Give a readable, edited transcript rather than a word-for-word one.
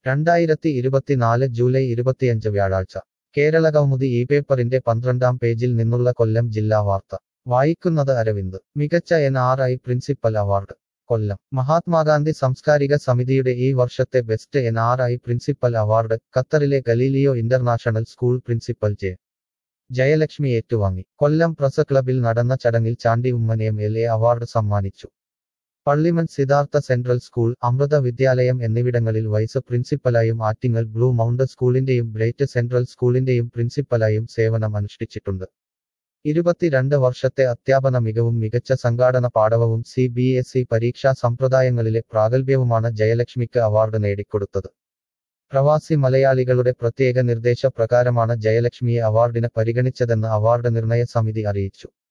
2024 July 25 വ്യാഴാഴ്ച കേരള കൗമുദി ഈ പേപ്പറിന്റെ 12-ാം പേജിൽ നിന്നുള്ള കൊല്ലം ജില്ലാ വാർത്ത വായിക്കുന്നത് അരവിന്ദ് മികച്ച NRI പ്രിൻസിപ്പൽ അവാർഡ് കൊല്ലം മഹാത്മാഗാന്ധി സാംസ്കാരിക സമിതിയുടെ ഈ വർഷത്തെ ബെസ്റ്റ് NRI പ്രിൻസിപ്പൽ അവാർഡ് ഖത്തറിലെ Galileo international school principal Jayalakshmi ഏറ്റുവാങ്ങി. കൊല്ലം പ്രസ് ക്ലബിൽ നടന്ന ചടങ്ങിൽ ചാണ്ടി ഉമ്മൻ MLA അവാർഡ് സമ്മാനിച്ചു. പള്ളിമൺ സിദ്ധാർത്ഥ സെൻട്രൽ സ്കൂൾ, അമൃത വിദ്യാലയം എന്നിവിടങ്ങളിൽ വൈസ് പ്രിൻസിപ്പലായും ആറ്റിങ്ങൽ ബ്ലൂ മൗണ്ട് സ്കൂളിന്റെയും ബ്രൈറ്റ് സെൻട്രൽ സ്കൂളിന്റെയും പ്രിൻസിപ്പലായും സേവനം അനുഷ്ഠിച്ചിട്ടുണ്ട്. 22 വർഷത്തെ അധ്യാപന മികവും മികച്ച സംഘാടന പാടവവും CBSE പരീക്ഷാ സമ്പ്രദായങ്ങളിലെ പ്രാഗൽഭ്യവുമാണ് ജയലക്ഷ്മിക്ക് അവാർഡ് നേടിക്കൊടുത്തത്. പ്രവാസി മലയാളികളുടെ പ്രത്യേക നിർദ്ദേശ പ്രകാരമാണ് ജയലക്ഷ്മിയെ അവാർഡിന് പരിഗണിച്ചതെന്ന് അവാർഡ് നിർണയ സമിതി അറിയിച്ചു.